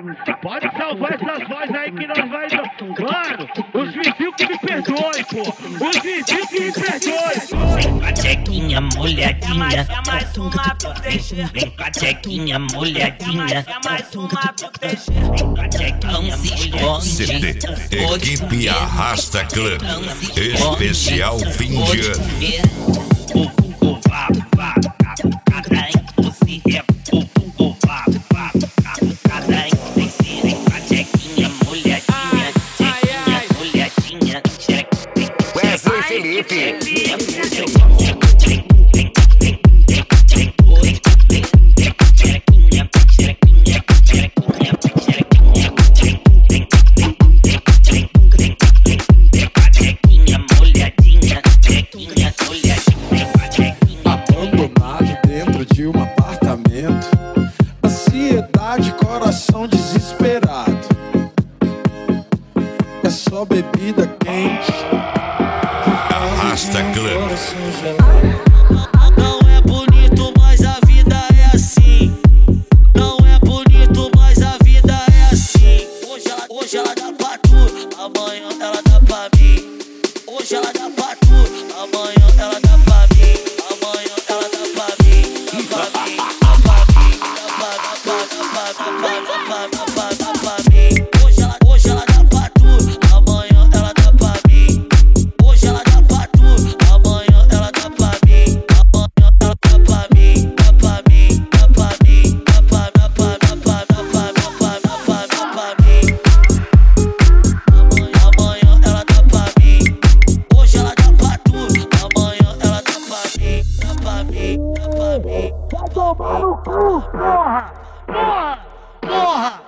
Pode salvar essas vozes aí que nós vai... Mano, os vizinhos que me perdoem, pô. Os vizinhos que me perdoem. Vem com a tchequinha molhadinha. Vem com a tchequinha molhadinha. Vem com a tchequinha molhadinha. CD Equipe Arrasta Club Especial fim de ano. Wesley Felipe. Abandonado dentro de um apartamento, ansiedade, coração desesperado. É só bebida quente, Arrasta Club. coração gelado. Não é bonito, mas a vida é assim. Não é bonito, mas a vida é assim. Hoje ela dá pra tu, amanhã ela dá pra mim. Hoje ela dá pra tu, amanhã ela dá pra mim. Amanhã ela dá pra mim, dá pra mim, dá pra mim, dá pra mim. Hoje ela dá pra tu, amanhã ela dá pra mim. Hoje ela dá pra tu, amanhã ela dá pra mim. Amanhã ela dá pra mim, dá pra mim, dá pra mim, dá pra mim. Amanhã ela dá pra mim. Hoje ela dá pra tu, amanhã ela dá pra mim, dá pra mim, dá pra mim. Vai tomar no cu, porra! Porra!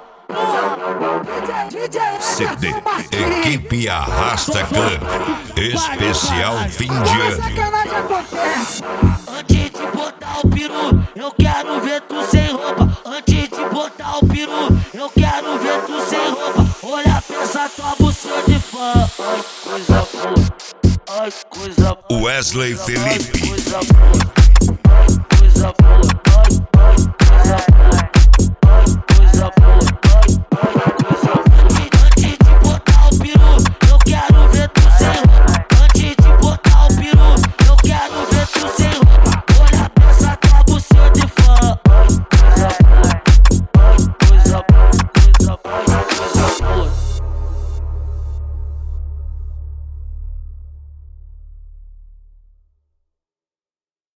CD Equipe Arrasta Club Especial fim de ano. Antes de botar o peru, eu quero ver tu sem roupa. Antes de botar o peru, eu quero ver tu sem roupa. Olha pra essa tua buceta de fã. Ai, coisa boa. Ai, coisa boa. Wesley Felipe. Ai, coisa boa.